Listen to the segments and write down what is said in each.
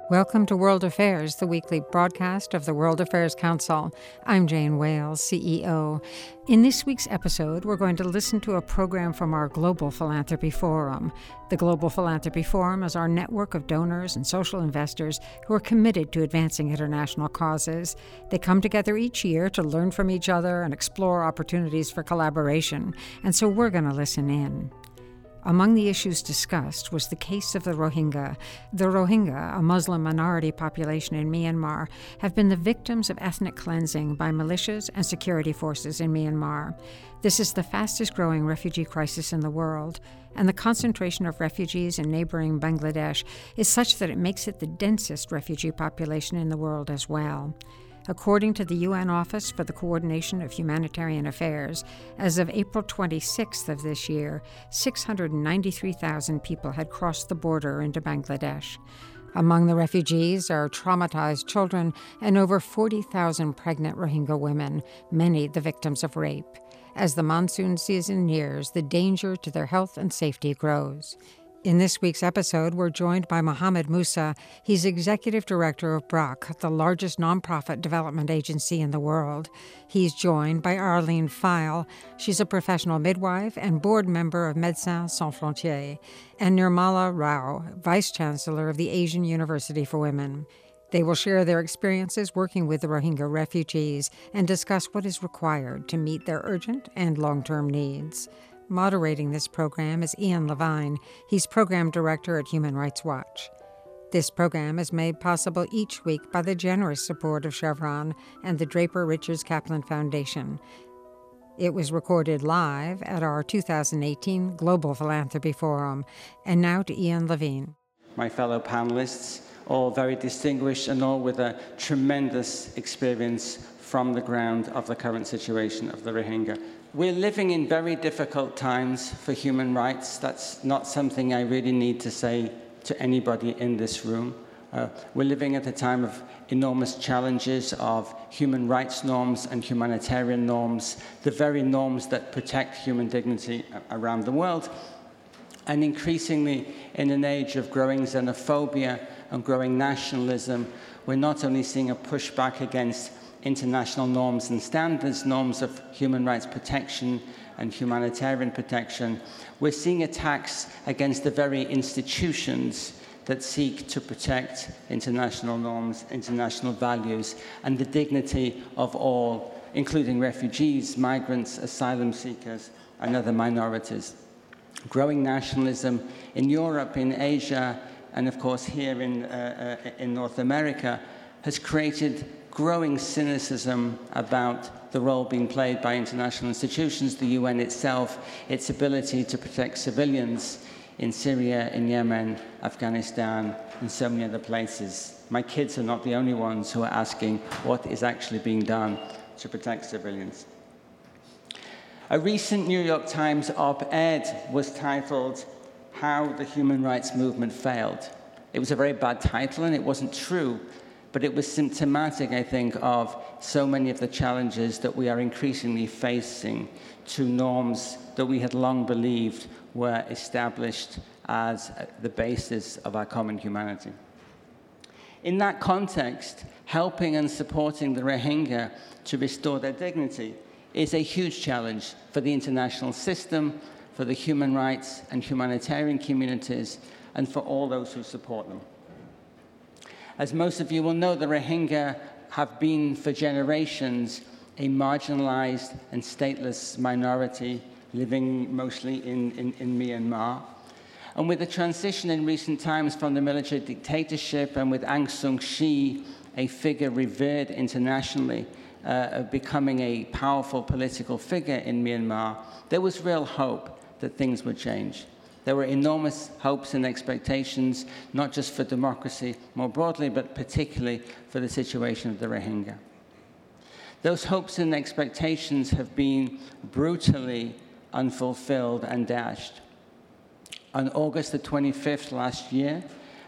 Welcome to World Affairs, the weekly broadcast of the World Affairs Council. I'm Jane Wales, CEO. In this week's episode, we're going to listen to a program from our Global Philanthropy Forum. The Global Philanthropy Forum is our network of donors and social investors who are committed to advancing international causes. They come together each year to learn from each other and explore opportunities for collaboration, and so we're going to listen in. Among the issues discussed was the case of the Rohingya. The Rohingya, a Muslim minority population in Myanmar, have been the victims of ethnic cleansing by militias and security forces in Myanmar. This is the fastest-growing refugee crisis in the world, and the concentration of refugees in neighboring Bangladesh is such that it makes it the densest refugee population in the world as well. According to the UN Office for the Coordination of Humanitarian Affairs, as of April 26th of this year, 693,000 people had crossed the border into Bangladesh. Among the refugees are traumatized children and over 40,000 pregnant Rohingya women, many the victims of rape. As the monsoon season nears, the danger to their health and safety grows. In this week's episode, we're joined by Mohammed Musa. He's executive director of BRAC, the largest nonprofit development agency in the world. He's joined by Arlene File. She's a professional midwife and board member of Médecins Sans Frontières, and Nirmala Rao, vice chancellor of the Asian University for Women. They will share their experiences working with the Rohingya refugees and discuss what is required to meet their urgent and long-term needs. Moderating this program is Ian Levine. He's program director at Human Rights Watch. This program is made possible each week by the generous support of Chevron and the Draper Richards Kaplan Foundation. It was recorded live at our 2018 Global Philanthropy Forum. And now to Ian Levine. My fellow panelists, all very distinguished and all with a tremendous experience from the ground of the current situation of the Rohingya. We're living in very difficult times for human rights. That's not something I really need to say to anybody in this room. We're living at a time of enormous challenges of human rights norms and humanitarian norms, the very norms that protect human dignity around the world. And increasingly, in an age of growing xenophobia and growing nationalism, we're not only seeing a pushback against international norms and standards, norms of human rights protection and humanitarian protection, we're seeing attacks against the very institutions that seek to protect international norms, international values, and the dignity of all, including refugees, migrants, asylum seekers, and other minorities. Growing nationalism in Europe, in Asia, and of course here in North America has created growing cynicism about the role being played by international institutions, the UN itself, its ability to protect civilians in Syria, in Yemen, Afghanistan, and so many other places. My kids are not the only ones who are asking what is actually being done to protect civilians. A recent New York Times op-ed was titled, "How the Human Rights Movement Failed." It was a very bad title, and it wasn't true. But it was symptomatic, I think, of so many of the challenges that we are increasingly facing to norms that we had long believed were established as the basis of our common humanity. In that context, helping and supporting the Rohingya to restore their dignity is a huge challenge for the international system, for the human rights and humanitarian communities, and for all those who support them. As most of you will know, the Rohingya have been for generations a marginalized and stateless minority living mostly in Myanmar. And with the transition in recent times from the military dictatorship and with Aung San Suu Kyi, a figure revered internationally, becoming a powerful political figure in Myanmar, there was real hope that things would change. There were enormous hopes and expectations, not just for democracy more broadly, but particularly for the situation of the Rohingya. Those hopes and expectations have been brutally unfulfilled and dashed. On August the 25th last year,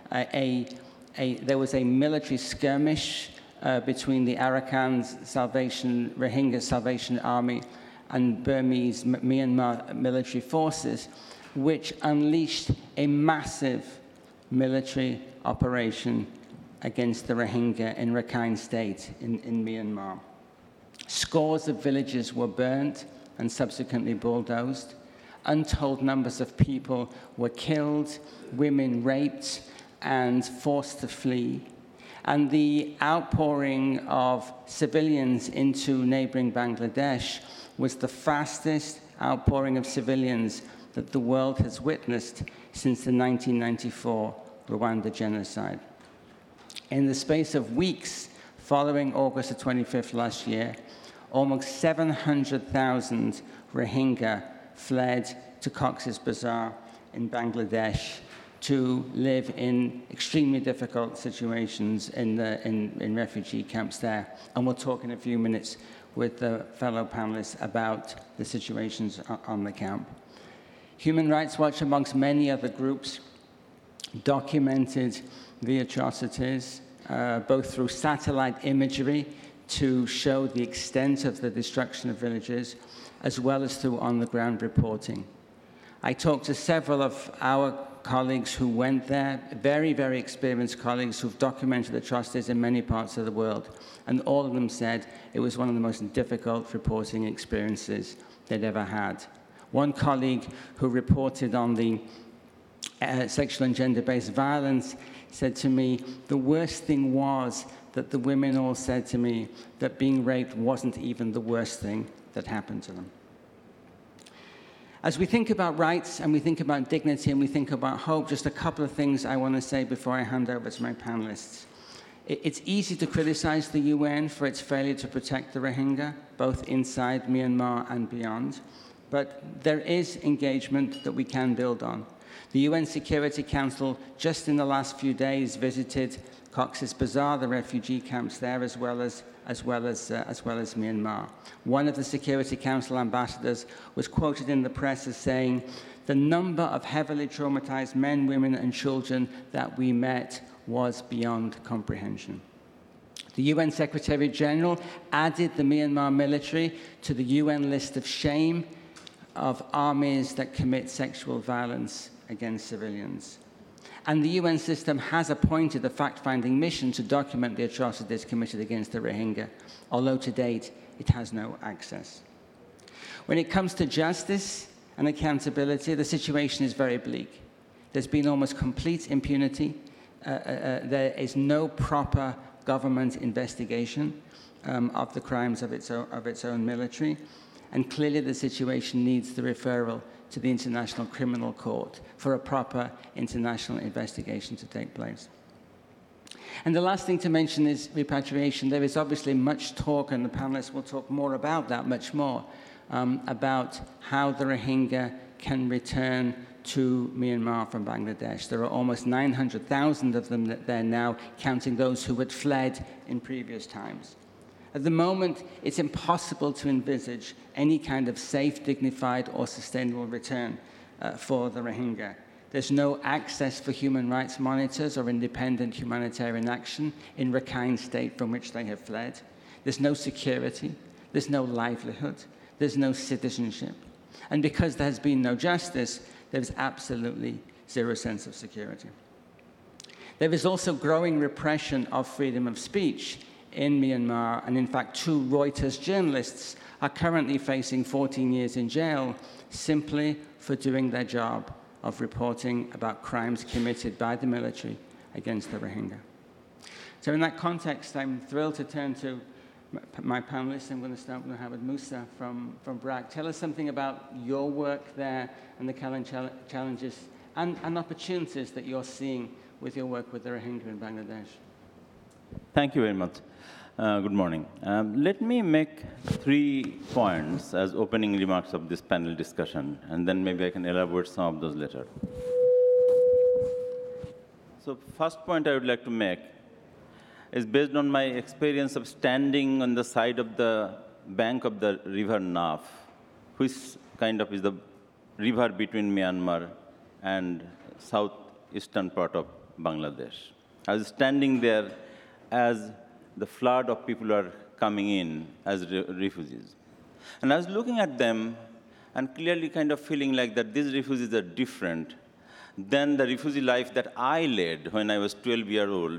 there was a military skirmish between the Arakan Rohingya Salvation Army and Burmese Myanmar military forces, which unleashed a massive military operation against the Rohingya in Rakhine State in Myanmar. Scores of villages were burnt and subsequently bulldozed. Untold numbers of people were killed, women raped, and forced to flee. And the outpouring of civilians into neighboring Bangladesh was the fastest outpouring of civilians that the world has witnessed since the 1994 Rwanda genocide. In the space of weeks following August the 25th last year, almost 700,000 Rohingya fled to Cox's Bazar in Bangladesh to live in extremely difficult situations in refugee camps there. And we'll talk in a few minutes with the fellow panelists about the situations on the camp. Human Rights Watch, amongst many other groups, documented the atrocities, both through satellite imagery to show the extent of the destruction of villages, as well as through on-the-ground reporting. I talked to several of our colleagues who went there, very, very experienced colleagues who've documented atrocities in many parts of the world, and all of them said it was one of the most difficult reporting experiences they'd ever had. One colleague who reported on the sexual and gender-based violence said to me, the worst thing was that the women all said to me that being raped wasn't even the worst thing that happened to them. As we think about rights and we think about dignity and we think about hope, just a couple of things I want to say before I hand over to my panelists. It's easy to criticize the UN for its failure to protect the Rohingya, both inside Myanmar and beyond, but there is engagement that we can build on. The UN Security Council just in the last few days visited Cox's Bazar, the refugee camps there, as well as Myanmar. One of the Security Council ambassadors was quoted in the press as saying, "The number of heavily traumatized men, women, and children that we met was beyond comprehension." The UN Secretary General added the Myanmar military to the UN list of shame of armies that commit sexual violence against civilians. And the UN system has appointed a fact-finding mission to document the atrocities committed against the Rohingya, although to date it has no access. When it comes to justice and accountability, the situation is very bleak. There's been almost complete impunity. There is no proper government investigation of the crimes of its own military, and clearly the situation needs the referral to the International Criminal Court for a proper international investigation to take place. And the last thing to mention is repatriation. There is obviously much talk, and the panelists will talk more about that, much more, about how the Rohingya can return to Myanmar from Bangladesh. There are almost 900,000 of them there now, counting those who had fled in previous times. At the moment, it's impossible to envisage any kind of safe, dignified, or sustainable return for the Rohingya. There's no access for human rights monitors or independent humanitarian action in Rakhine State from which they have fled. There's no security. There's no livelihood. There's no citizenship. And because there has been no justice, there's absolutely zero sense of security. There is also growing repression of freedom of speech in Myanmar, and in fact, 2 Reuters journalists are currently facing 14 years in jail simply for doing their job of reporting about crimes committed by the military against the Rohingya. So in that context, I'm thrilled to turn to my panelists. I'm going to start with Mohammed Musa from BRAC. Tell us something about your work there and the challenges and opportunities that you're seeing with your work with the Rohingya in Bangladesh. Thank you very much. Good morning. Let me make 3 points as opening remarks of this panel discussion, and then maybe I can elaborate some of those later. So first point I would like to make is based on my experience of standing on the side of the bank of the river Naf, which kind of is the river between Myanmar and southeastern part of Bangladesh. I was standing there as the flood of people are coming in as refugees. And I was looking at them and clearly kind of feeling like that these refugees are different than the refugee life that I led when I was 12 years old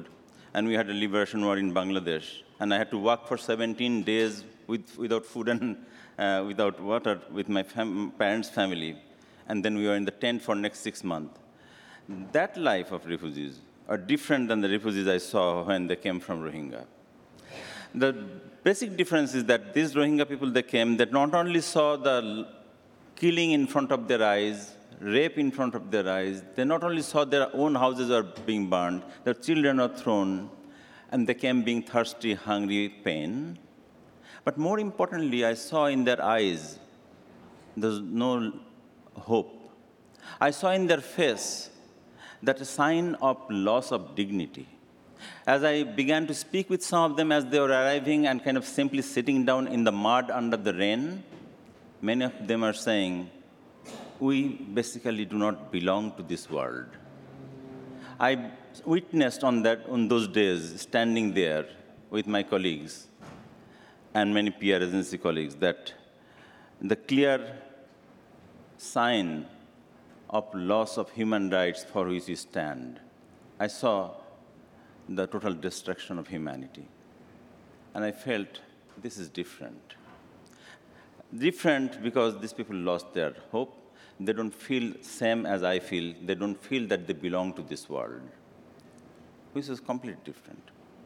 and we had a liberation war in Bangladesh, and I had to walk for 17 days without food and without water with my parents' family, and then we were in the tent for next 6 months. That life of refugees are different than the refugees I saw when they came from Rohingya. The basic difference is that these Rohingya people that came, that not only saw the killing in front of their eyes, rape in front of their eyes, they not only saw their own houses are being burned, their children are thrown, and they came being thirsty, hungry, pain. But more importantly, I saw in their eyes, there's no hope. I saw in their face that a sign of loss of dignity. As I began to speak with some of them as they were arriving and kind of simply sitting down in the mud under the rain, many of them are saying, we basically do not belong to this world. I witnessed on those days, standing there with my colleagues and many PR agency colleagues, that the clear sign of loss of human rights for which we stand. I saw the total destruction of humanity. And I felt this is different. Different because these people lost their hope. They don't feel same as I feel. They don't feel that they belong to this world, which is completely different.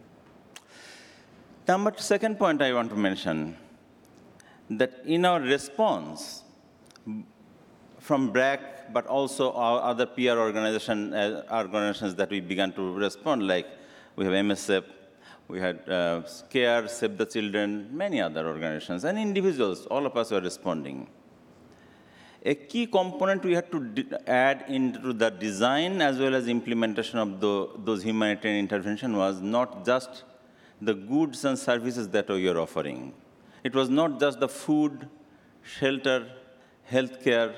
Now, second point I want to mention, that in our response from BRAC, but also our other PR organizations that we began to respond, like we have MSF, we had CARE, Save the Children, many other organizations, and individuals, all of us were responding. A key component we had to add into the design as well as implementation of those humanitarian intervention was not just the goods and services that we are offering. It was not just the food, shelter, healthcare,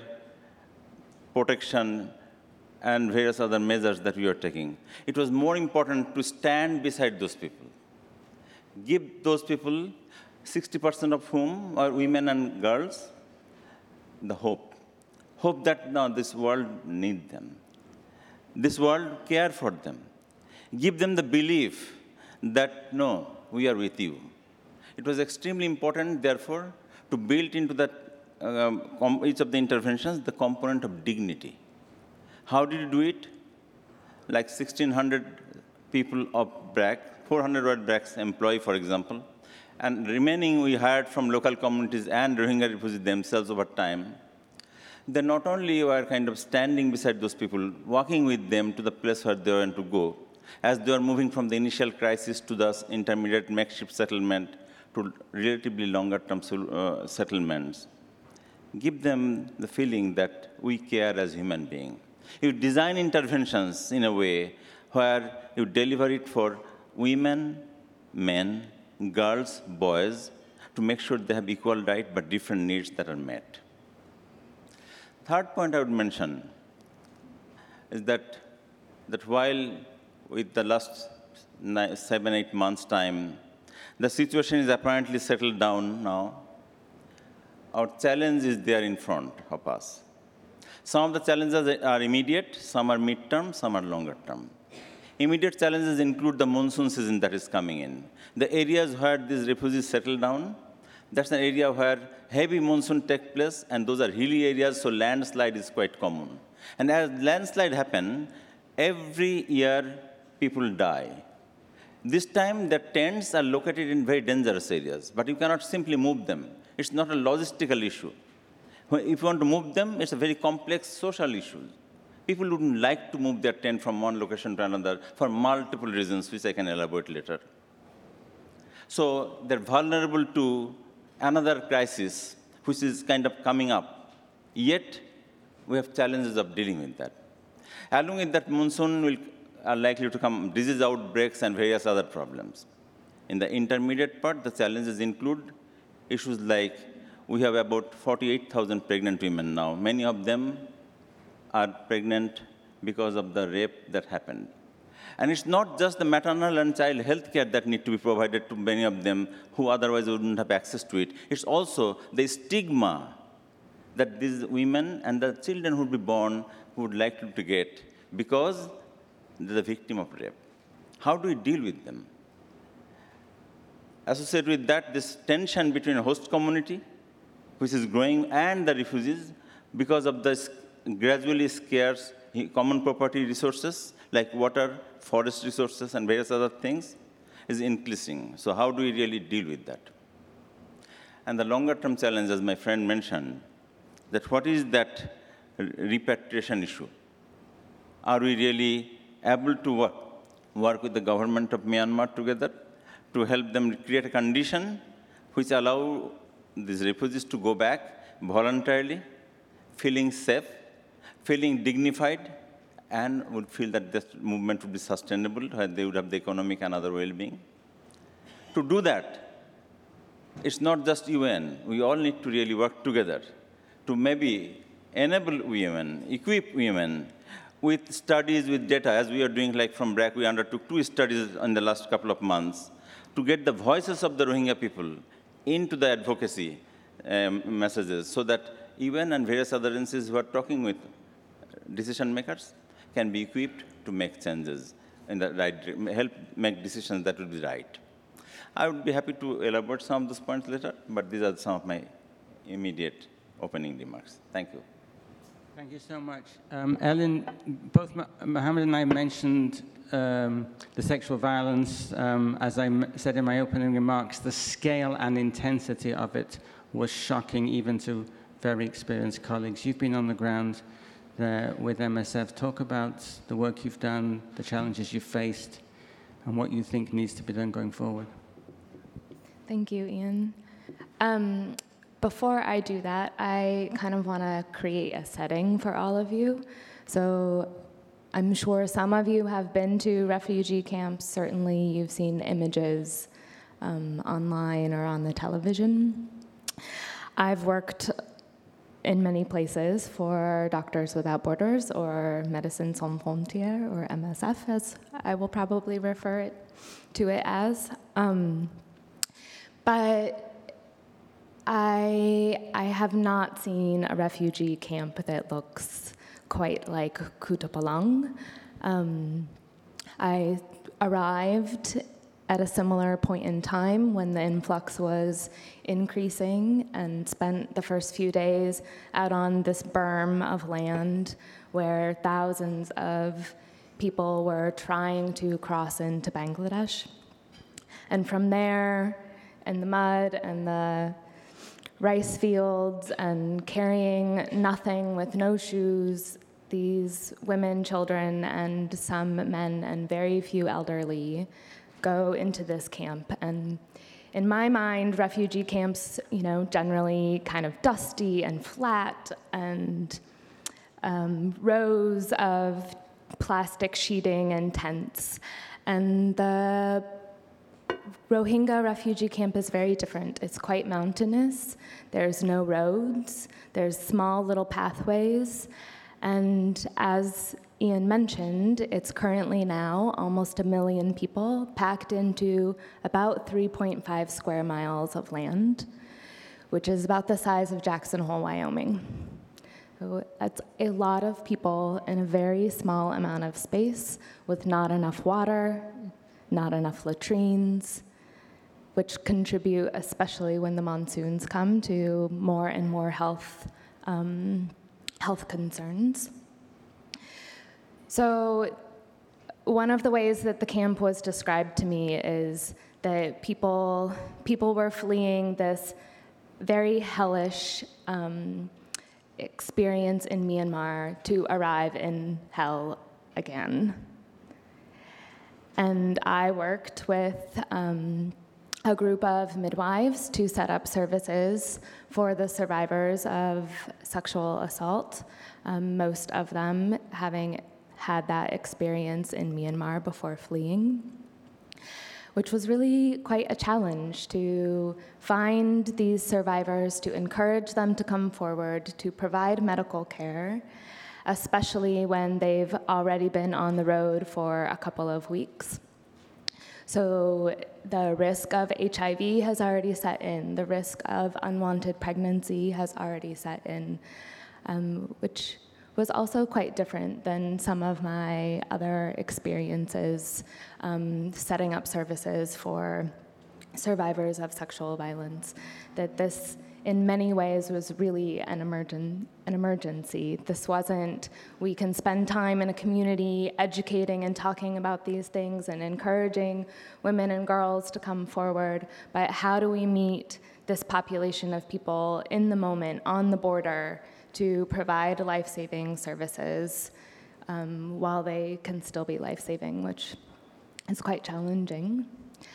protection, and various other measures that we are taking. It was more important to stand beside those people. Give those people, 60% of whom are women and girls, the hope. Hope that now this world needs them. This world care for them. Give them the belief that, no, we are with you. It was extremely important, therefore, to build into that each of the interventions the component of dignity. How did you do it? Like 1,600 people of BRAC, 400 were BRAC's employee, for example, and remaining we hired from local communities and Rohingya refugees themselves over time. They not only were kind of standing beside those people, walking with them to the place where they were to go, as they were moving from the initial crisis to the intermediate makeshift settlement to relatively longer-term settlements. Give them the feeling that we care as human beings. You design interventions in a way where you deliver it for women, men, girls, boys, to make sure they have equal rights but different needs that are met. Third point I would mention is that while with the last 7-8 months' time, the situation is apparently settled down now, our challenge is there in front of us. Some of the challenges are immediate, some are mid-term, some are longer-term. Immediate challenges include the monsoon season that is coming in. The areas where these refugees settle down, that's an area where heavy monsoon takes place, and those are hilly areas, so landslide is quite common. And as landslide happen, every year people die. This time, the tents are located in very dangerous areas, but you cannot simply move them. It's not a logistical issue. If you want to move them, it's a very complex social issue. People wouldn't like to move their tent from one location to another for multiple reasons, which I can elaborate later. So they're vulnerable to another crisis, which is kind of coming up. Yet, we have challenges of dealing with that. Along with that, monsoon are likely to come disease outbreaks and various other problems. In the intermediate part, the challenges include issues like we have about 48,000 pregnant women now. Many of them are pregnant because of the rape that happened. And it's not just the maternal and child health care that need to be provided to many of them who otherwise wouldn't have access to it. It's also the stigma that these women and the children who would be born would like to get because they're the victim of rape. how do we deal with them? Associated with that, this tension between a host community, which is growing, and the refugees, because of the gradually scarce common property resources, like water, forest resources, and various other things, is increasing. So how do we really deal with that? And the longer-term challenge, as my friend mentioned, that what is that repatriation issue? Are we really able to work with the government of Myanmar together to help them create a condition which allow these refugees to go back voluntarily, feeling safe, feeling dignified, and would feel that this movement would be sustainable, where they would have the economic and other well-being? To do that, it's not just UN. We all need to really work together to maybe enable women, equip women with studies, with data, as we are doing, like from BRAC, we undertook 2 studies in the last couple of months to get the voices of the Rohingya people into the advocacy messages, so that UN and various other agencies who are talking with decision makers can be equipped to make changes in the right, help make decisions that will be right. I would be happy to elaborate some of those points later, but these are some of my immediate opening remarks. Thank you. Thank you so much. Ellen, both Mohammed and I mentioned the sexual violence. As I said in my opening remarks, the scale and intensity of it was shocking even to very experienced colleagues. You've been on the ground with MSF. Talk about the work you've done, the challenges you've faced, and what you think needs to be done going forward. Thank you, Ian. Before I do that, I kind of want to create a setting for all of you. So I'm sure some of you have been to refugee camps. Certainly you've seen images online or on the television. I've worked in many places for Doctors Without Borders, or Médecins Sans Frontières, or MSF, as I will probably refer to it as. But I have not seen a refugee camp that looks quite like Kutupalong. I arrived at a similar point in time when the influx was increasing, and spent the first few days out on this berm of land where thousands of people were trying to cross into Bangladesh. And from there, in the mud and the rice fields and carrying nothing with no shoes, these women, children, and some men and very few elderly go into this camp. And in my mind, refugee camps, generally kind of dusty and flat, and rows of plastic sheeting and tents. And the Rohingya refugee camp is very different. It's quite mountainous. There's no roads. There's small little pathways. And as Ian mentioned, it's currently now almost 1 million people packed into about 3.5 square miles of land, which is about the size of Jackson Hole, Wyoming. So that's a lot of people in a very small amount of space with not enough water, not enough latrines, which contribute, especially when the monsoons come, to more and more health concerns. So one of the ways that the camp was described to me is that people were fleeing this very hellish experience in Myanmar to arrive in hell again. And I worked with a group of midwives to set up services for the survivors of sexual assault, most of them having had that experience in Myanmar before fleeing, which was really quite a challenge to find these survivors, to encourage them to come forward, to provide medical care, especially when they've already been on the road for a couple of weeks. So the risk of HIV has already set in, the risk of unwanted pregnancy has already set in, which was also quite different than some of my other experiences setting up services for survivors of sexual violence, that this in many ways was really an emergency. This wasn't, we can spend time in a community educating and talking about these things and encouraging women and girls to come forward, but how do we meet this population of people in the moment, on the border, to provide life-saving services while they can still be life-saving, which is quite challenging.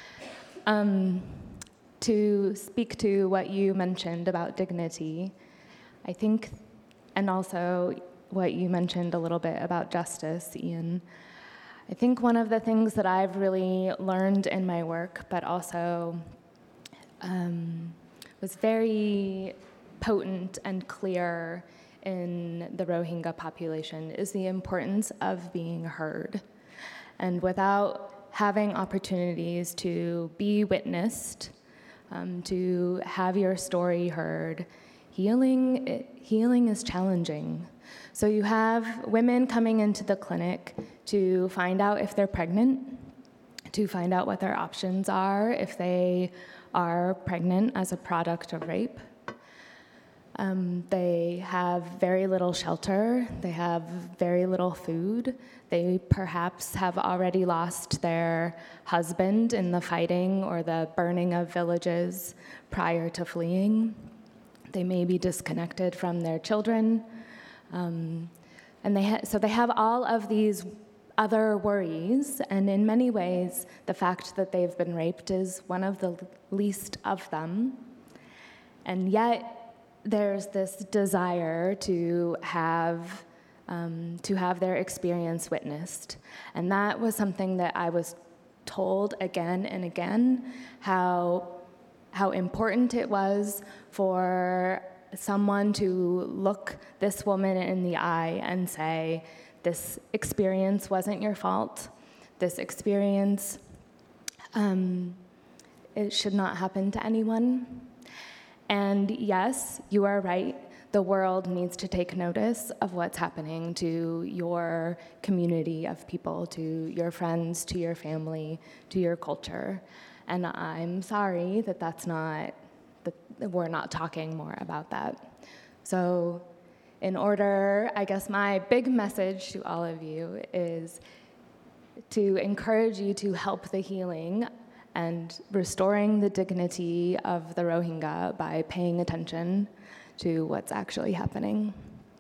To speak to what you mentioned about dignity, I think, and also what you mentioned a little bit about justice, Ian, I think one of the things that I've really learned in my work, but also was very potent and clear in the Rohingya population, is the importance of being heard. And without having opportunities to be witnessed, to have your story heard, healing is challenging. So you have women coming into the clinic to find out if they're pregnant, to find out what their options are if they are pregnant as a product of rape. They have very little shelter, they have very little food, they perhaps have already lost their husband in the fighting or the burning of villages prior to fleeing. They may be disconnected from their children. So they have all of these other worries, and in many ways, the fact that they've been raped is one of the least of them. And yet, there's this desire to have their experience witnessed. And that was something that I was told again and again, how important it was for someone to look this woman in the eye and say, this experience wasn't your fault. This experience, it should not happen to anyone. And yes, you are right. The world needs to take notice of what's happening to your community of people, to your friends, to your family, to your culture. And I'm sorry that we're not talking more about that. So in order, I guess my big message to all of you is to encourage you to help the healing and restoring the dignity of the Rohingya by paying attention to what's actually happening.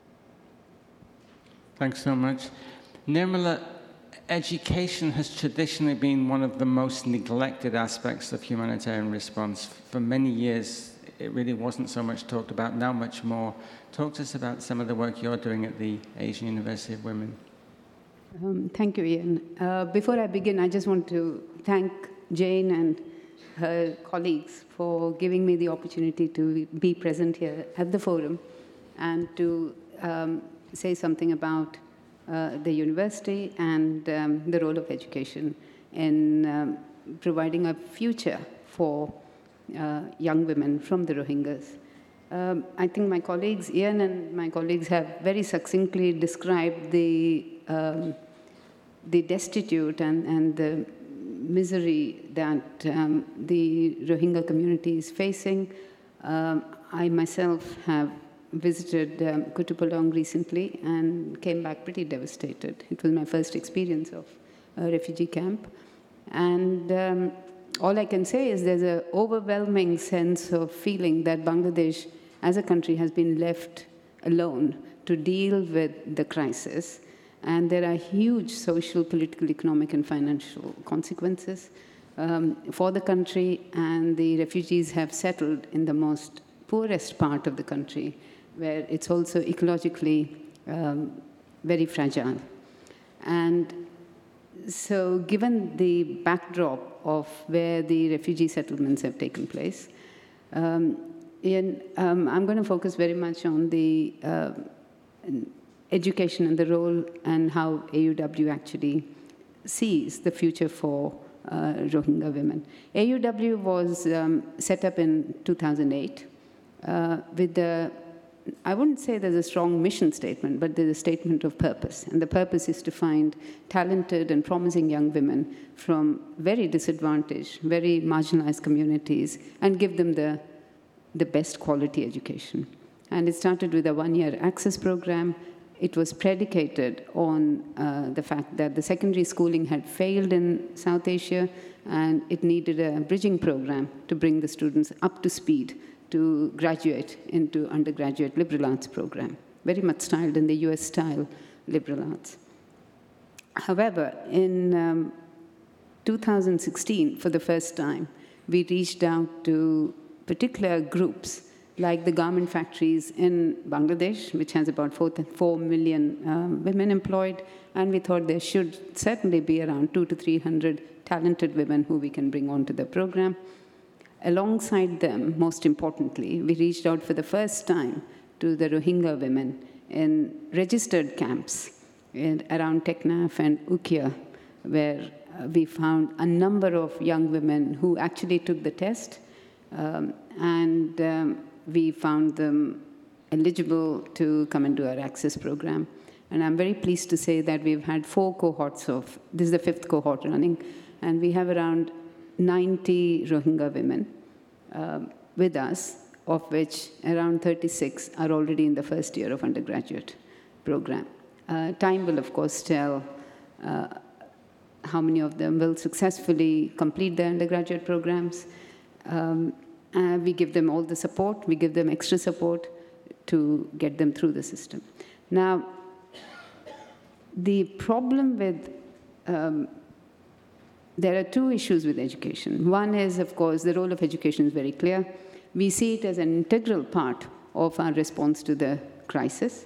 Thanks so much. Nirmala, education has traditionally been one of the most neglected aspects of humanitarian response. For many years, it really wasn't so much talked about, now much more. Talk to us about some of the work you're doing at the Asian University of Women. Thank you, Ian. Before I begin, I just want to thank Jane and her colleagues for giving me the opportunity to be present here at the forum and to say something about the university and the role of education in providing a future for young women from the Rohingyas. I think my colleagues, Ian and my colleagues, have very succinctly described the destitute and the misery that the Rohingya community is facing. I myself have visited Kutupalong recently and came back pretty devastated. It was my first experience of a refugee camp. And all I can say is there's an overwhelming sense of feeling that Bangladesh as a country has been left alone to deal with the crisis. And there are huge social, political, economic, and financial consequences for the country, and the refugees have settled in the most poorest part of the country, where it's also ecologically very fragile. And so given the backdrop of where the refugee settlements have taken place, Ian, I'm going to focus very much on the education and the role and how AUW actually sees the future for Rohingya women. AUW was set up in 2008 with the I wouldn't say there's a strong mission statement, but there's a statement of purpose. And the purpose is to find talented and promising young women from very disadvantaged, very marginalized communities and give them the best quality education. And it started with a one-year access program. It was predicated on the fact that the secondary schooling had failed in South Asia, and it needed a bridging program to bring the students up to speed to graduate into undergraduate liberal arts program, very much styled in the US-style liberal arts. However, in 2016, for the first time, we reached out to particular groups like the garment factories in Bangladesh, which has about 4 million women employed, and we thought there should certainly be around 200 to 300 talented women who we can bring onto the program. Alongside them, most importantly, we reached out for the first time to the Rohingya women in registered camps around Teknaf and Ukia, where we found a number of young women who actually took the test, and we found them eligible to come and do our access program. And I'm very pleased to say that we've had 4 cohorts this is the 5th cohort running, and we have around 90 Rohingya women with us, of which around 36 are already in the first year of undergraduate program. Time will, of course, tell how many of them will successfully complete their undergraduate programs. We give them all the support. We give them extra support to get them through the system. Now, the problem with there are 2 issues with education. One is, of course, the role of education is very clear. We see it as an integral part of our response to the crisis,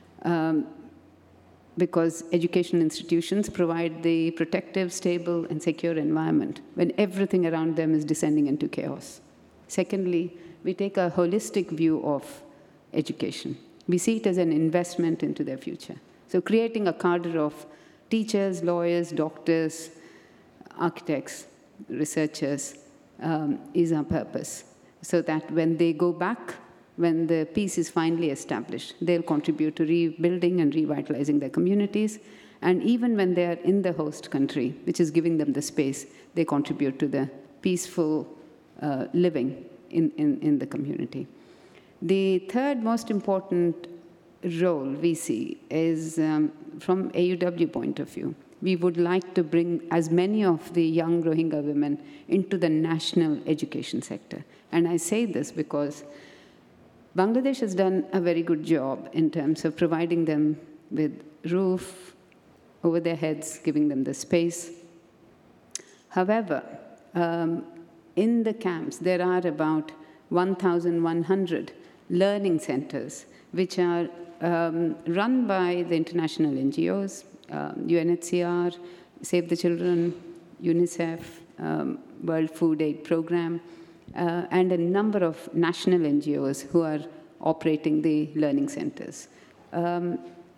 because education institutions provide the protective, stable, and secure environment when everything around them is descending into chaos. Secondly, we take a holistic view of education. We see it as an investment into their future. So creating a cadre of teachers, lawyers, doctors, architects, researchers is our purpose, so that when they go back, when the peace is finally established, they'll contribute to rebuilding and revitalizing their communities. And even when they are in the host country, which is giving them the space, they contribute to the peaceful living in the community. The third most important role we see is from AUW point of view. We would like to bring as many of the young Rohingya women into the national education sector. And I say this because Bangladesh has done a very good job in terms of providing them with roof over their heads, giving them the space. However, in the camps, there are about 1,100 learning centers, which are run by the international NGOs, UNHCR, Save the Children, UNICEF, World Food Aid Program, and a number of national NGOs who are operating the learning centers. And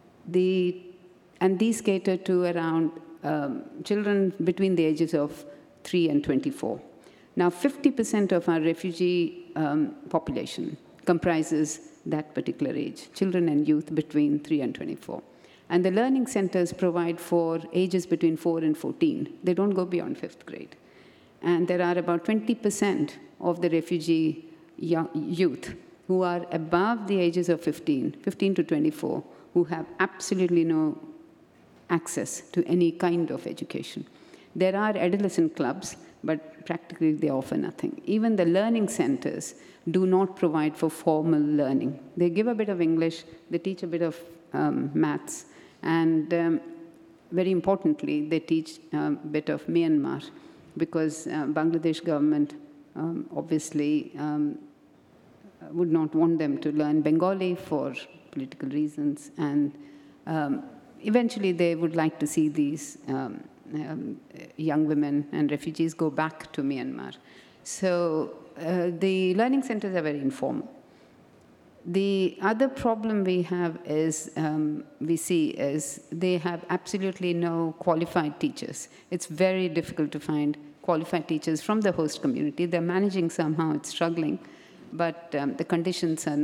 these cater to around children between the ages of 3 and 24. Now, 50% of our refugee population comprises that particular age, children and youth between 3 and 24. And the learning centers provide for ages between 4 and 14. They don't go beyond 5th grade. And there are about 20% of the refugee youth who are above the ages of 15 to 24, who have absolutely no access to any kind of education. There are adolescent clubs, but practically they offer nothing. Even the learning centers do not provide for formal learning. They give a bit of English, they teach a bit of maths, and very importantly, they teach a bit of Myanmar, because Bangladesh government obviously would not want them to learn Bengali for political reasons, and eventually they would like to see these young women and refugees go back to Myanmar. So the learning centers are very informal. The other problem we have is, we see is they have absolutely no qualified teachers. It's very difficult to find qualified teachers from the host community. They're managing somehow, it's struggling, but the conditions are not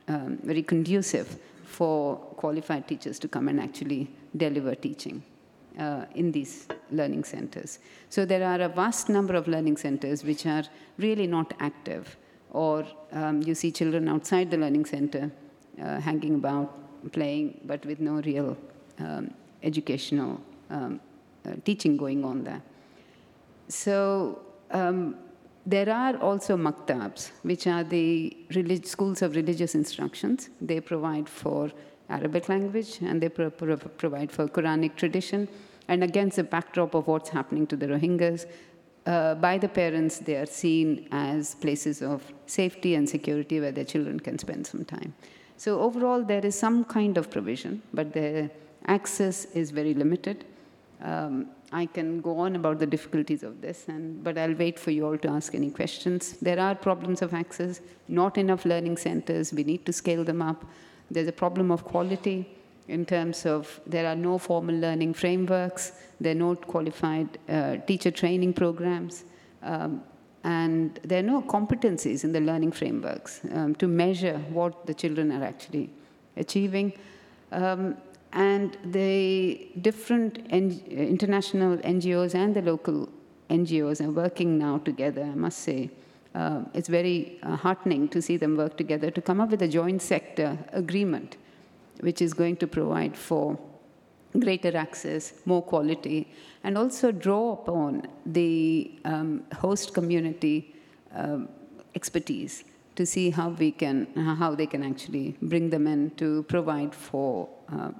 very conducive for qualified teachers to come and actually deliver teaching in these learning centers. So there are a vast number of learning centers which are really not active, or you see children outside the learning center hanging about, playing, but with no real educational teaching going on there. So there are also maktabs, which are the schools of religious instructions. They provide for Arabic language, and they provide for Quranic tradition. And against the backdrop of what's happening to the Rohingyas, by the parents, they are seen as places of safety and security where their children can spend some time. So overall, there is some kind of provision, but the access is very limited. I can go on about the difficulties of this, but I'll wait for you all to ask any questions. There are problems of access, not enough learning centers. We need to scale them up. There's a problem of quality in terms of there are no formal learning frameworks, there are no qualified teacher training programs, and there are no competencies in the learning frameworks to measure what the children are actually achieving. And the different international NGOs and the local NGOs are working now together, I must say. It's very heartening to see them work together to come up with a joint sector agreement, which is going to provide for greater access, more quality, and also draw upon the host community expertise to see how they can actually bring them in to provide for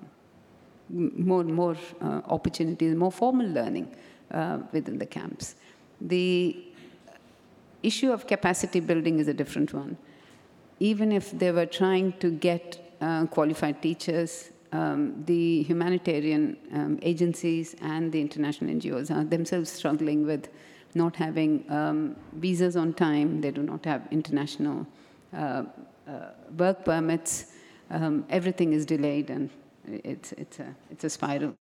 more opportunities, more formal learning within the camps. The issue of capacity building is a different one. Even if they were trying to get qualified teachers, the humanitarian agencies and the international NGOs are themselves struggling with not having visas on time. They do not have international work permits. Everything is delayed, and it's a spiral.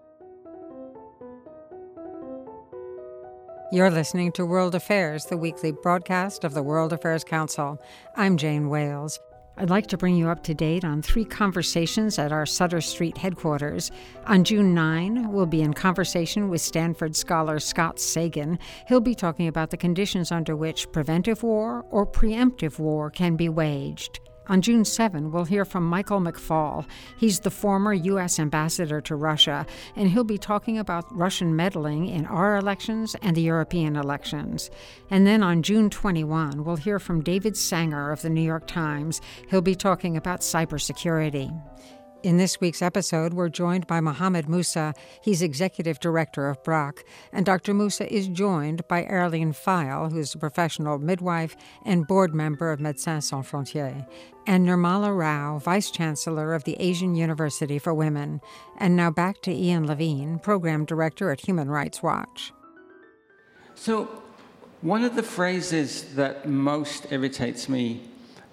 You're listening to World Affairs, the weekly broadcast of the World Affairs Council. I'm Jane Wales. I'd like to bring you up to date on 3 conversations at our Sutter Street headquarters. On June 9, we'll be in conversation with Stanford scholar Scott Sagan. He'll be talking about the conditions under which preventive war or preemptive war can be waged. On June 7, we'll hear from Michael McFaul. He's the former U.S. ambassador to Russia, and he'll be talking about Russian meddling in our elections and the European elections. And then on June 21, we'll hear from David Sanger of the New York Times. He'll be talking about cybersecurity. In this week's episode, we're joined by Mohamed Moussa. He's executive director of BRAC. And Dr. Moussa is joined by Arlene File, who's a professional midwife and board member of Médecins Sans Frontières, and Nirmala Rao, vice chancellor of the Asian University for Women. And now back to Ian Levine, program director at Human Rights Watch. So one of the phrases that most irritates me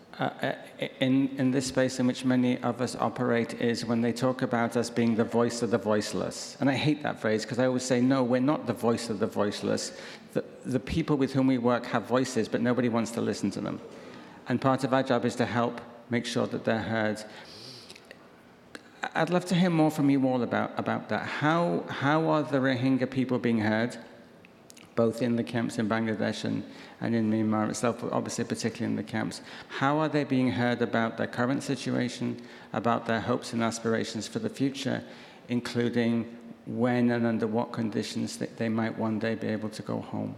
in this space in which many of us operate is when they talk about us being the voice of the voiceless. And I hate that phrase because I always say, no, we're not the voice of the voiceless. The people with whom we work have voices, but nobody wants to listen to them. And part of our job is to help make sure that they're heard. I'd love to hear more from you all about that. How are the Rohingya people being heard, both in the camps in Bangladesh and in Myanmar itself, but obviously particularly in the camps? How are they being heard about their current situation, about their hopes and aspirations for the future, including when and under what conditions that they might one day be able to go home?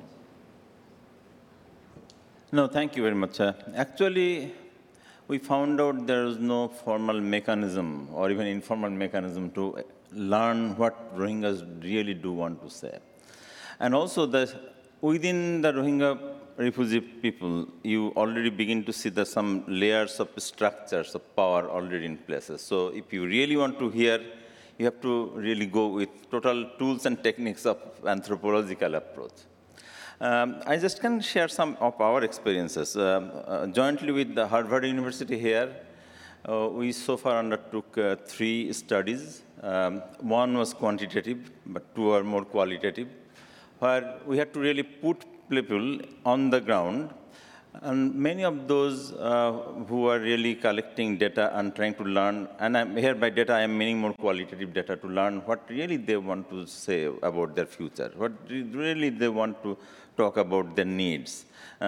No, thank you very much. Actually, we found out there is no formal mechanism or even informal mechanism to learn what Rohingyas really do want to say. And also, within the Rohingya refugee people, you already begin to see some layers of structures of power already in places. So if you really want to hear, you have to really go with total tools and techniques of anthropological approach. I just can share some of our experiences. Jointly with the Harvard University here, we so far undertook 3 studies. One was quantitative, but 2 are more qualitative, where we had to really put people on the ground And many of those who are really collecting data and trying to learn, and here by data I am meaning more qualitative data, to learn what really they want to say about their future, what really they want to talk about their needs.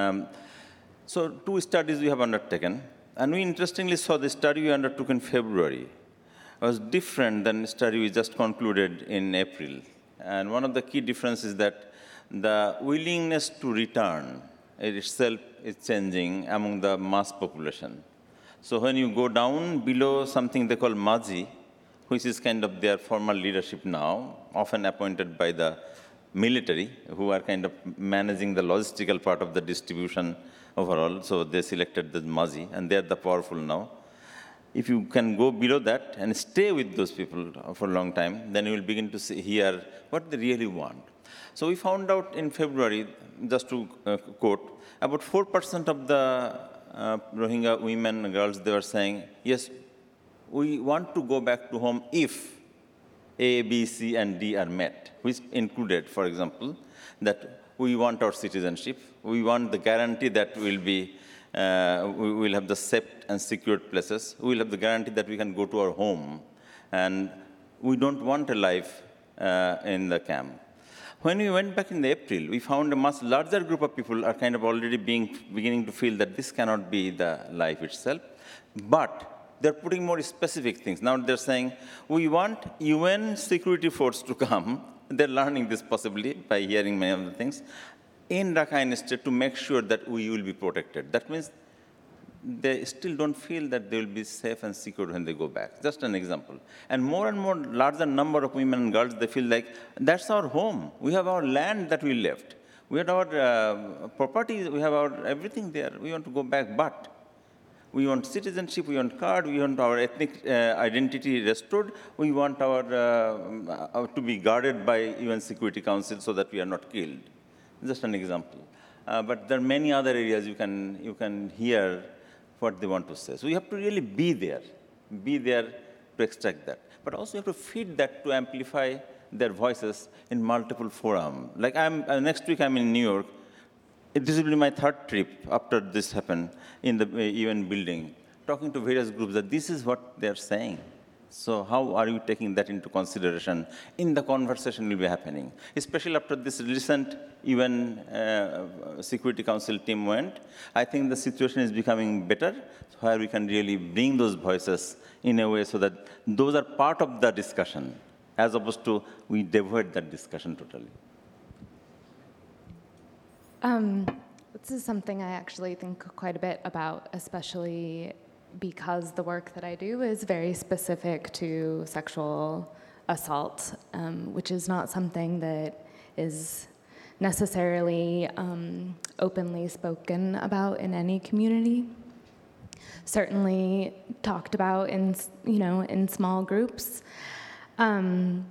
So 2 studies we have undertaken, and we interestingly saw the study we undertook in February was different than the study we just concluded in April. And one of the key differences is that the willingness to return itself is changing among the mass population. So when you go down below something they call MAZI, which is kind of their formal leadership now, often appointed by the military, who are kind of managing the logistical part of the distribution overall. So they selected the MAZI, and they're the powerful now. If you can go below that and stay with those people for a long time, then you will begin to hear what they really want. So we found out in February, just to quote, about 4% of the Rohingya women and girls, they were saying, yes, we want to go back to home if A, B, C, and D are met, which included, for example, that we want our citizenship, we want the guarantee that we will have the safe and secured places, we will have the guarantee that we can go to our home, and we don't want a life in the camp. When we went back in April, we found a much larger group of people are kind of already beginning to feel that this cannot be the life itself, but they're putting more specific things. Now they're saying, we want UN security force to come. They're learning this possibly by hearing many of the things in Rakhine State to make sure that we will be protected. That means they still don't feel that they will be safe and secure when they go back. Just an example. And more larger number of women and girls, they feel like, that's our home. We have our land that we left. We have our property, we have our everything there. We want to go back, but we want citizenship, we want card, we want our ethnic identity restored, we want our to be guarded by UN Security Council so that we are not killed. Just an example. But there are many other areas you can hear what they want to say. So you have to really be there to extract that. But also you have to feed that to amplify their voices in multiple forums. Like next week I'm in New York. This will be my 3rd trip after this happened in the UN building, talking to various groups that this is what they're saying. So how are you taking that into consideration in the conversation will be happening? Especially after this recent UN Security Council team went, I think the situation is becoming better, where we can really bring those voices in a way so that those are part of the discussion, as opposed to we divert that discussion totally. This is something I actually think quite a bit about, especially because the work that I do is very specific to sexual assault, which is not something that is necessarily openly spoken about in any community. Certainly talked about in small groups. And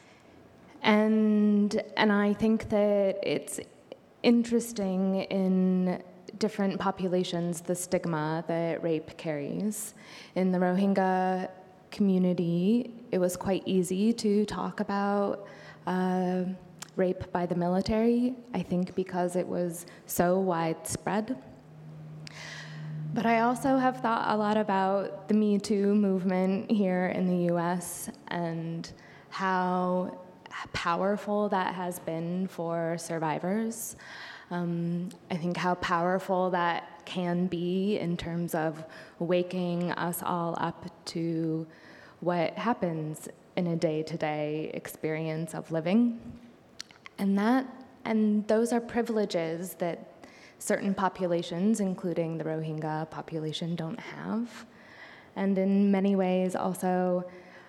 I think that it's interesting in different populations, the stigma that rape carries. In the Rohingya community, it was quite easy to talk about rape by the military, I think because it was so widespread. But I also have thought a lot about the Me Too movement here in the US and how powerful that has been for survivors. I think how powerful that can be in terms of waking us all up to what happens in a day-to-day experience of living. And those are privileges that certain populations, including the Rohingya population, don't have. And in many ways also,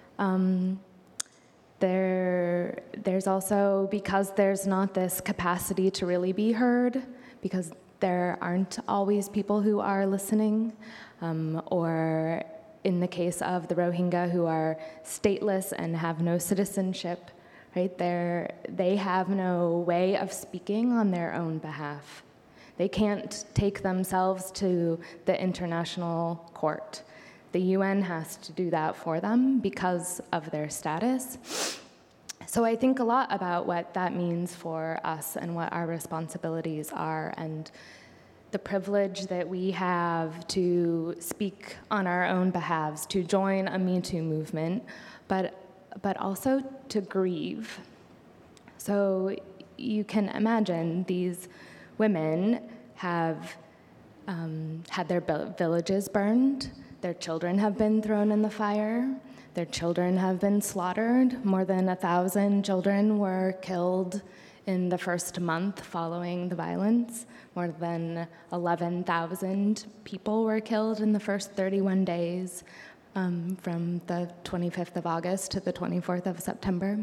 there's also, because there's not this capacity to really be heard, because there aren't always people who are listening, or in the case of the Rohingya who are stateless and have no citizenship, right? They have no way of speaking on their own behalf. They can't take themselves to the international court. The UN has to do that for them because of their status. So I think a lot about what that means for us and what our responsibilities are, and the privilege that we have to speak on our own behalves, to join a Me Too movement, but also to grieve. So you can imagine these women have had their villages burned, their children have been thrown in the fire, their children have been slaughtered. More than 1,000 children were killed in the first month following the violence. More than 11,000 people were killed in the first 31 days from the 25th of August to the 24th of September.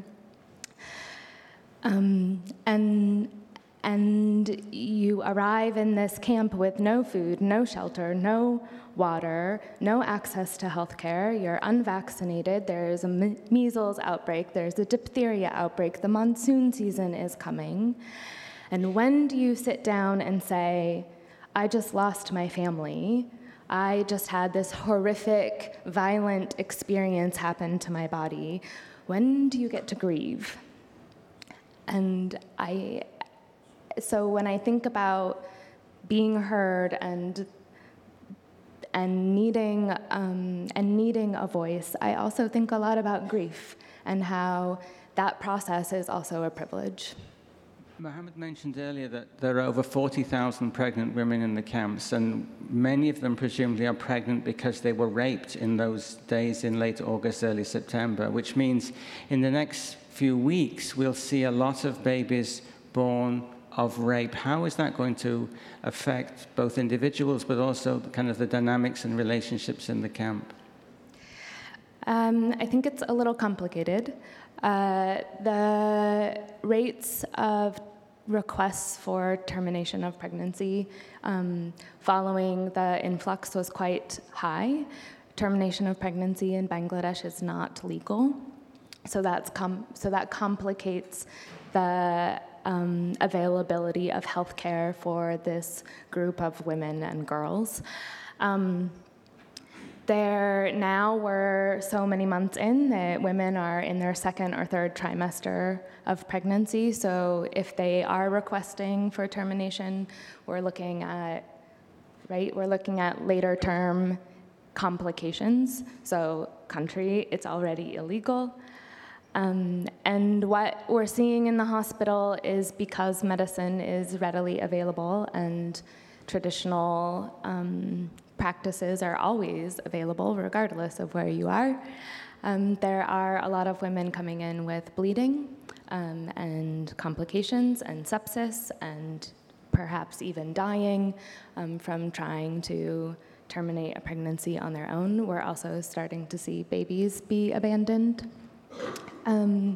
And you arrive in this camp with no food, no shelter, no water, no access to health care. You're unvaccinated. There's a measles outbreak. There's a diphtheria outbreak. The monsoon season is coming. And when do you sit down and say, I just lost my family. I just had this horrific, violent experience happen to my body. When do you get to grieve? And so when I think about being heard and needing a voice, I also think a lot about grief and how that process is also a privilege. Mohammed mentioned earlier that there are over 40,000 pregnant women in the camps, and many of them presumably are pregnant because they were raped in those days in late August, early September, which means in the next few weeks we'll see a lot of babies born of rape. How is that going to affect both individuals but also kind of the dynamics and relationships in the camp? I think it's a little complicated. The rates of requests for termination of pregnancy following the influx was quite high. Termination of pregnancy in Bangladesh is not legal, so that complicates the availability of health care for this group of women and girls. We're so many months in that women are in their second or third trimester of pregnancy. So if they are requesting for termination, we're looking at later term complications. So country, it's already illegal. And what we're seeing in the hospital is because medicine is readily available and traditional practices are always available regardless of where you are. There are a lot of women coming in with bleeding and complications and sepsis and perhaps even dying from trying to terminate a pregnancy on their own. We're also starting to see babies be abandoned. And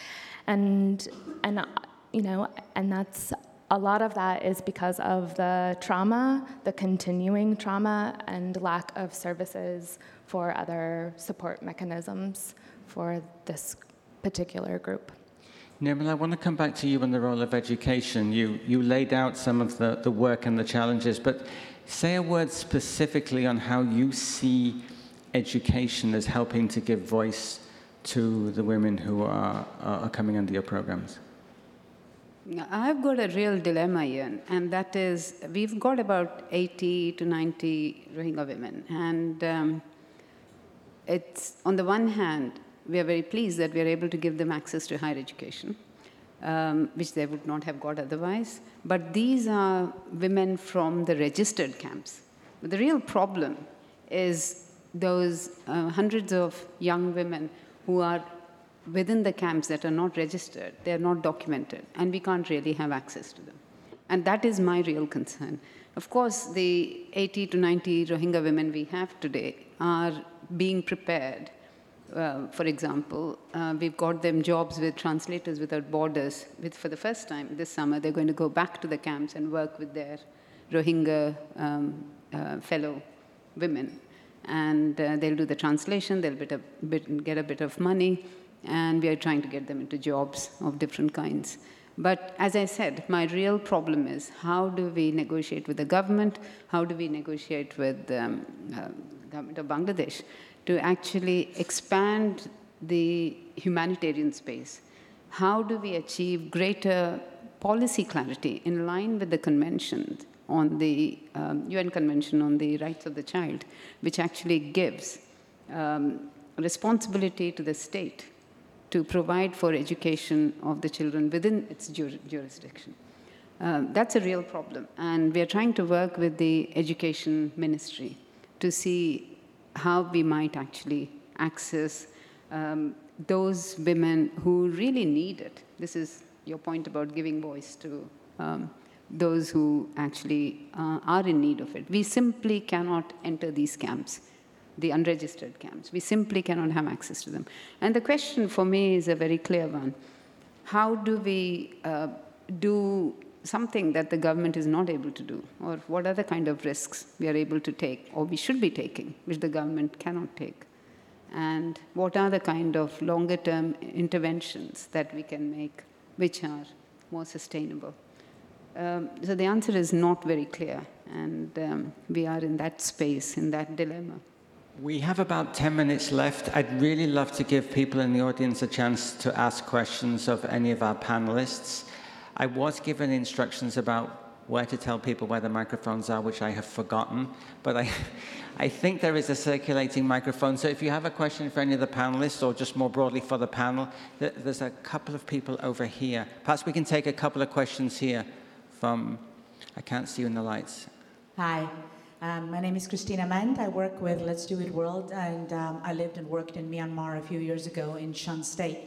that's a lot of that is because of the trauma, the continuing trauma, and lack of services for other support mechanisms for this particular group. Nirmala, I want to come back to you on the role of education. You laid out some of the work and the challenges, but say a word specifically on how you see education as helping to give voice to the women who are coming under your programs. I've got a real dilemma, Ian, and that is we've got about 80 to 90 Rohingya women. And it's, on the one hand, we are very pleased that we are able to give them access to higher education, which they would not have got otherwise. But these are women from the registered camps. But the real problem is those hundreds of young women who are within the camps that are not registered, they are not documented, and we can't really have access to them. And that is my real concern. Of course, the 80 to 90 Rohingya women we have today are being prepared. For example, we've got them jobs with Translators Without Borders. For the first time this summer, they're going to go back to the camps and work with their Rohingya fellow women. And they'll do the translation, they'll get a bit of money, and we are trying to get them into jobs of different kinds. But as I said, my real problem is how do we negotiate with the government, how do we negotiate with the government of Bangladesh to actually expand the humanitarian space? How do we achieve greater policy clarity in line with the conventions on the UN Convention on the Rights of the Child, which actually gives responsibility to the state to provide for education of the children within its jurisdiction. That's a real problem. And we are trying to work with the Education Ministry to see how we might actually access those women who really need it. This is your point about giving voice to those who actually are in need of it. We simply cannot enter these camps, the unregistered camps. We simply cannot have access to them. And the question for me is a very clear one. How do we do something that the government is not able to do? Or what are the kind of risks we are able to take, or we should be taking, which the government cannot take? And what are the kind of longer-term interventions that we can make which are more sustainable? So the answer is not very clear, and we are in that space, in that dilemma. We have about 10 minutes left. I'd really love to give people in the audience a chance to ask questions of any of our panelists. I was given instructions about where to tell people where the microphones are, which I have forgotten, but I think there is a circulating microphone. So if you have a question for any of the panelists, or just more broadly for the panel, there's a couple of people over here. Perhaps we can take a couple of questions here from, I can't see you in the lights. Hi, my name is Christina Mend. I work with Let's Do It World, and I lived and worked in Myanmar a few years ago in Shan State.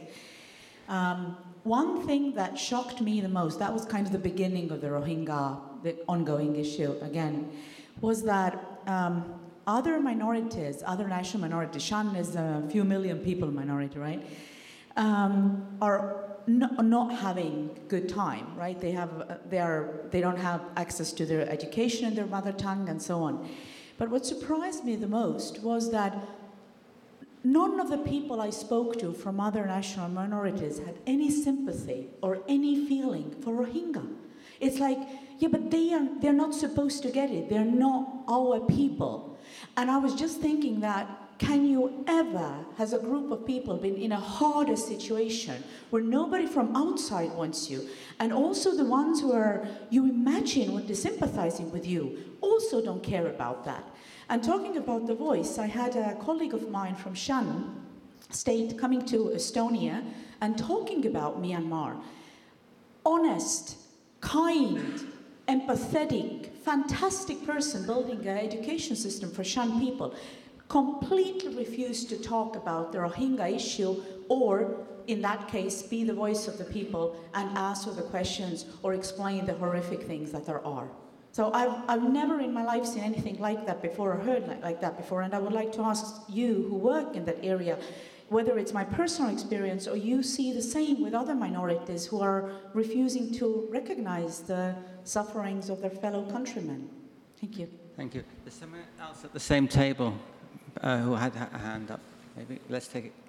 One thing that shocked me the most, that was kind of the beginning of the Rohingya, the ongoing issue again, was that other minorities, other national minorities, Shan is a few million people minority, right, are not having good time, right? They don't have access to their education in their mother tongue and so on. But what surprised me the most was that none of the people I spoke to from other national minorities had any sympathy or any feeling for Rohingya. It's like, yeah, but they're not supposed to get it. They're not our people. And I was just thinking that, can you ever, as a group of people, been in a harder situation where nobody from outside wants you, and also the ones who are, you imagine, would be sympathizing with you, also don't care about that? And talking about the voice, I had a colleague of mine from Shan State coming to Estonia and talking about Myanmar. Honest, kind, empathetic, fantastic person building an education system for Shan people. Completely refused to talk about the Rohingya issue, or in that case, be the voice of the people and answer the questions or explain the horrific things that there are. So I've never in my life seen anything like that before, or heard like that before, and I would like to ask you who work in that area, whether it's my personal experience or you see the same with other minorities who are refusing to recognize the sufferings of their fellow countrymen. Thank you. Thank you. There's someone else at the same table who had a hand up. Maybe let's take it.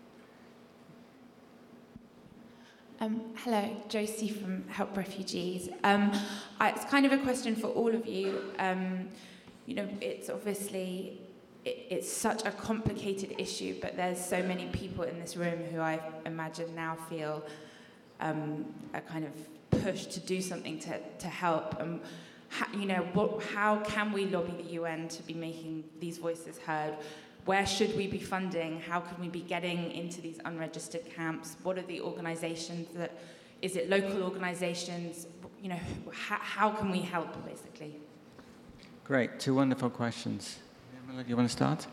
Hello, Josie from Help Refugees. It's kind of a question for all of you. You know, it's obviously, it's such a complicated issue, but there's so many people in this room who I imagine now feel a kind of push to do something to help. How can we lobby the UN to be making these voices heard? Where should we be funding? How can we be getting into these unregistered camps? What are the organizations is it local organizations? You know, how can we help, basically? Great, two wonderful questions. Yamila, do you want to start?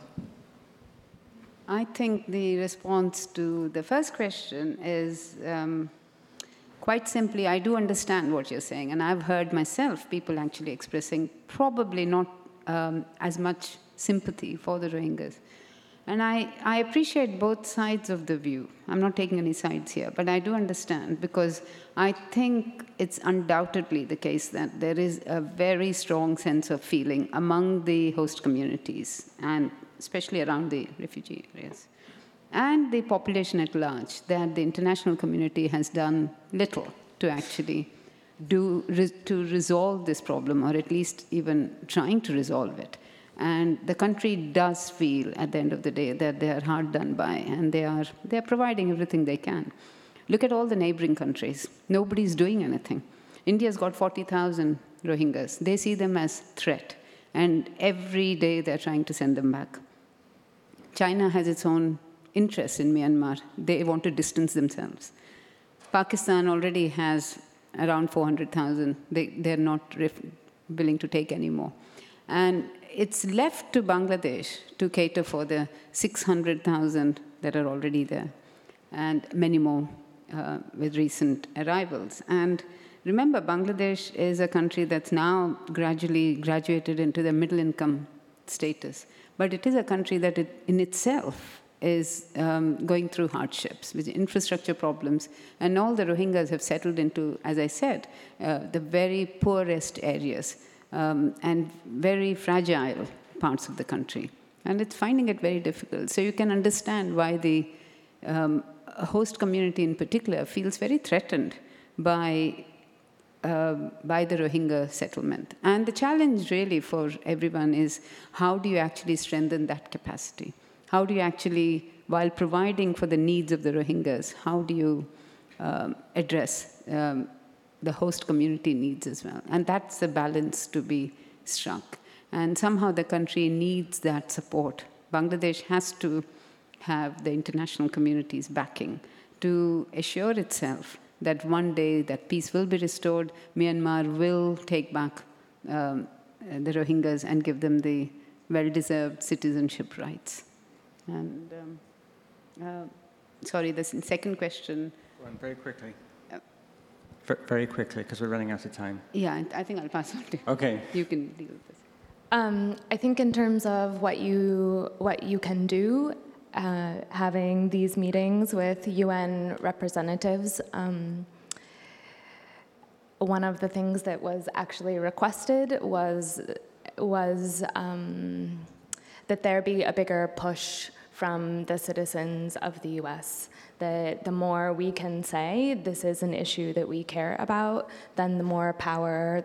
I think the response to the first question is quite simply, I do understand what you're saying, and I've heard myself people actually expressing probably not as much sympathy for the Rohingyas. And I appreciate both sides of the view. I'm not taking any sides here, but I do understand, because I think it's undoubtedly the case that there is a very strong sense of feeling among the host communities, and especially around the refugee areas, and the population at large, that the international community has done little to actually to resolve this problem, or at least even trying to resolve it. And the country does feel, at the end of the day, that they are hard done by, and they are providing everything they can. Look at all the neighboring countries. Nobody's doing anything. India's got 40,000 Rohingyas. They see them as threat. And every day they're trying to send them back. China has its own interest in Myanmar. They want to distance themselves. Pakistan already has around 400,000. They're not willing to take any more. And it's left to Bangladesh to cater for the 600,000 that are already there, and many more with recent arrivals. And remember, Bangladesh is a country that's now gradually graduated into the middle-income status. But it is a country that in itself is going through hardships with infrastructure problems. And all the Rohingyas have settled into, as I said, the very poorest areas and very fragile parts of the country. And it's finding it very difficult. So you can understand why the host community in particular feels very threatened by the Rohingya settlement. And the challenge really for everyone is, how do you actually strengthen that capacity? How do you actually, while providing for the needs of the Rohingyas, how do you address the host community needs as well? And that's the balance to be struck. And somehow the country needs that support. Bangladesh has to have the international community's backing to assure itself that one day that peace will be restored, Myanmar will take back the Rohingyas and give them the well-deserved citizenship rights. And sorry, the second question. Very quickly. Very quickly, because we're running out of time. Yeah, I think I'll pass on to you. Okay. You can deal with this. I think in terms of what you can do, having these meetings with UN representatives, one of the things that was actually requested was that there be a bigger push from the citizens of the U.S. That the more we can say this is an issue that we care about, then the more power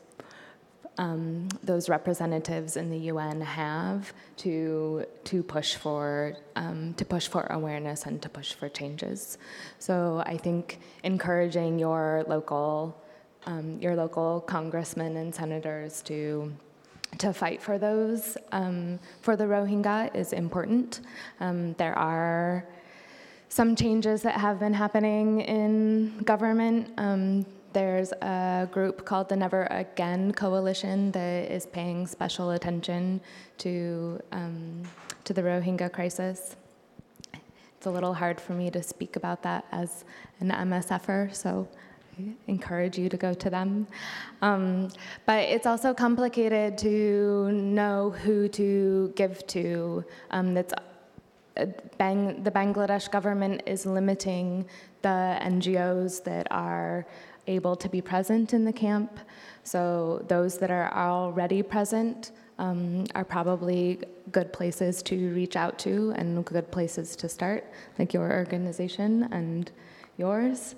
those representatives in the UN have to push for awareness and to push for changes. So I think encouraging your local congressmen and senators to fight for those for the Rohingya is important. There are some changes that have been happening in government. There's a group called the Never Again Coalition that is paying special attention to the Rohingya crisis. It's a little hard for me to speak about that as an MSFer, so I encourage you to go to them. But it's also complicated to know who to give to. The Bangladesh government is limiting the NGOs that are able to be present in the camp. So those that are already present are probably good places to reach out to and good places to start, like your organization and yours.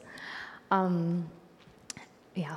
Yeah.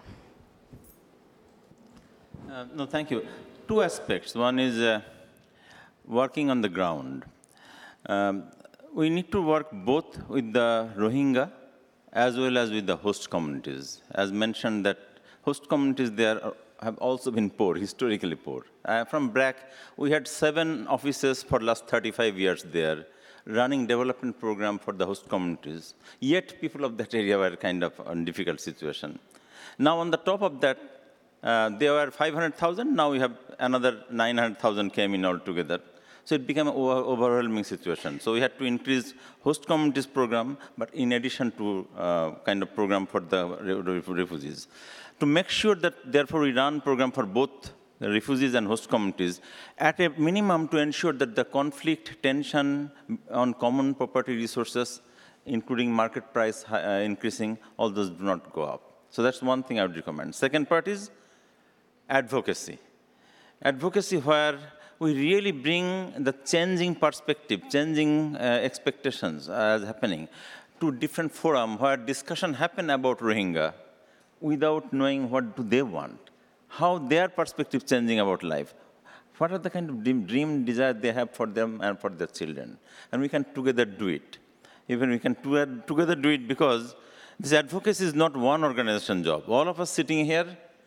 No, thank you. Two aspects. One is working on the ground. We need to work both with the Rohingya as well as with the host communities. As mentioned, that host communities there have also been poor, historically poor. From BRAC, we had 7 offices for the last 35 years there, running development program for the host communities. Yet people of that area were kind of in difficult situation. Now on the top of that, there were 500,000, now we have another 900,000 came in altogether. So it became an overwhelming situation. So we had to increase host communities program, but in addition to kind of program for the refugees. To make sure that, therefore, we run program for both the refugees and host communities, at a minimum to ensure that the conflict, tension on common property resources, including market price increasing, all those do not go up. So that's one thing I would recommend. Second part is advocacy. Advocacy where we really bring the changing perspective, changing expectations as happening to different forum where discussion happen about Rohingya without knowing what do they want, how their perspective changing about life, what are the kind of dream desire they have for them and for their children. And we can together do it. Even we can together do it because this advocacy is not one organization job. All of us sitting here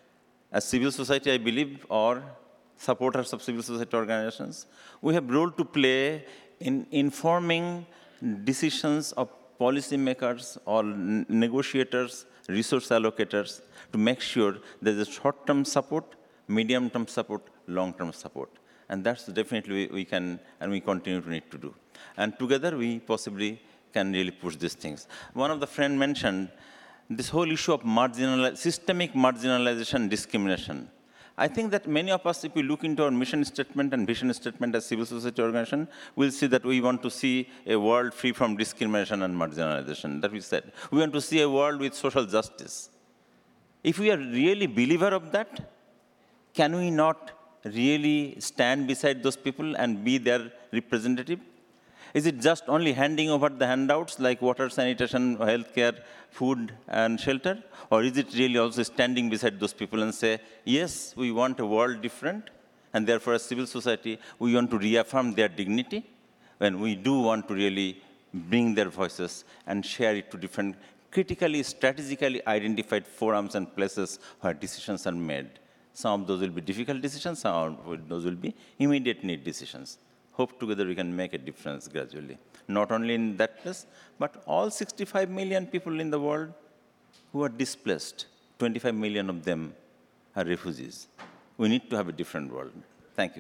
as civil society, I believe, or supporters of civil society organizations, we have a role to play in informing decisions of policymakers or negotiators, resource allocators, to make sure there's a short-term support, medium-term support, long-term support. And that's definitely we can and we continue to need to do. And together we possibly can really push these things. One of the friends mentioned this whole issue of systemic marginalization, discrimination. I think that many of us, if we look into our mission statement and vision statement as civil society organization, we'll see that we want to see a world free from discrimination and marginalization, that we said. We want to see a world with social justice. If we are really believer of that, can we not really stand beside those people and be their representative? Is it just only handing over the handouts like water, sanitation, healthcare, food, and shelter? Or is it really also standing beside those people and say, yes, we want a world different, and therefore as civil society, we want to reaffirm their dignity, when we do want to really bring their voices and share it to different critically, strategically identified forums and places where decisions are made. Some of those will be difficult decisions, some of those will be immediate need decisions. Hope together we can make a difference gradually. Not only in that place, but all 65 million people in the world who are displaced, 25 million of them are refugees. We need to have a different world. Thank you.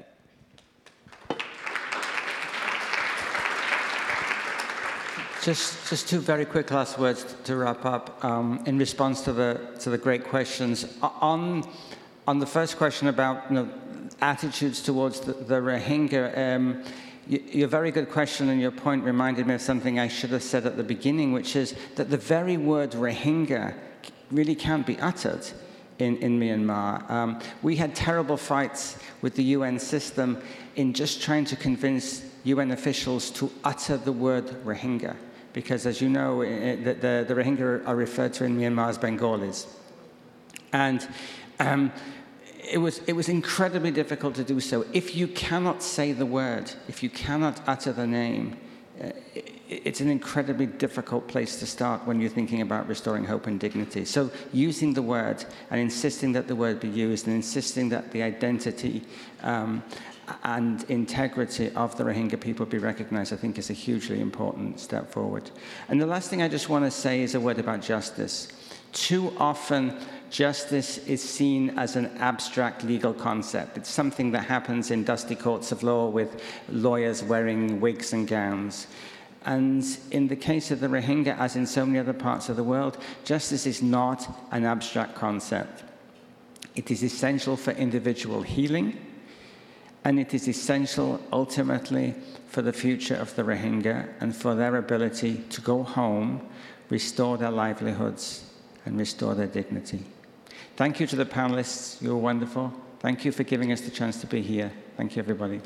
Just two very quick last words to wrap up in response to the great questions. On the first question about attitudes towards the Rohingya, your very good question and your point reminded me of something I should have said at the beginning, which is that the very word Rohingya really can't be uttered in Myanmar. We had terrible fights with the UN system in just trying to convince UN officials to utter the word Rohingya, because as you know, the Rohingya are referred to in Myanmar as Bengalis. And it was incredibly difficult to do so. If you cannot say the word, if you cannot utter the name, it's an incredibly difficult place to start when you're thinking about restoring hope and dignity. So using the word and insisting that the word be used and insisting that the identity and integrity of the Rohingya people be recognized, I think is a hugely important step forward. And the last thing I just want to say is a word about justice. Too often, justice is seen as an abstract legal concept. It's something that happens in dusty courts of law with lawyers wearing wigs and gowns. And in the case of the Rohingya, as in so many other parts of the world, justice is not an abstract concept. It is essential for individual healing, and it is essential, ultimately, for the future of the Rohingya and for their ability to go home, restore their livelihoods, and restore their dignity. Thank you to the panelists. You were wonderful. Thank you for giving us the chance to be here. Thank you, everybody.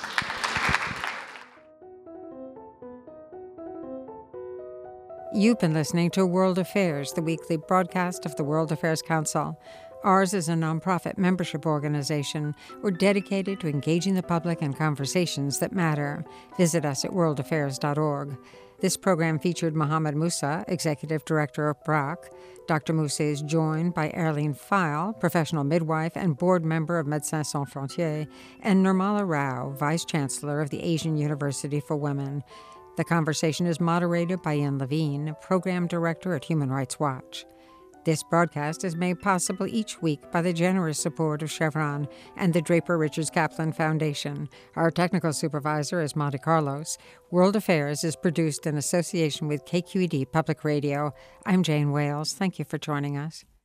You've been listening to World Affairs, the weekly broadcast of the World Affairs Council. Ours is a nonprofit membership organization. We're dedicated to engaging the public in conversations that matter. Visit us at worldaffairs.org. This program featured Mohammed Musa, Executive Director of BRAC. Dr. Musa is joined by Arlene File, professional midwife and board member of Médecins Sans Frontières, and Nirmala Rao, Vice Chancellor of the Asian University for Women. The conversation is moderated by Ian Levine, Program Director at Human Rights Watch. This broadcast is made possible each week by the generous support of Chevron and the Draper Richards Kaplan Foundation. Our technical supervisor is Monte Carlos. World Affairs is produced in association with KQED Public Radio. I'm Jane Wales. Thank you for joining us.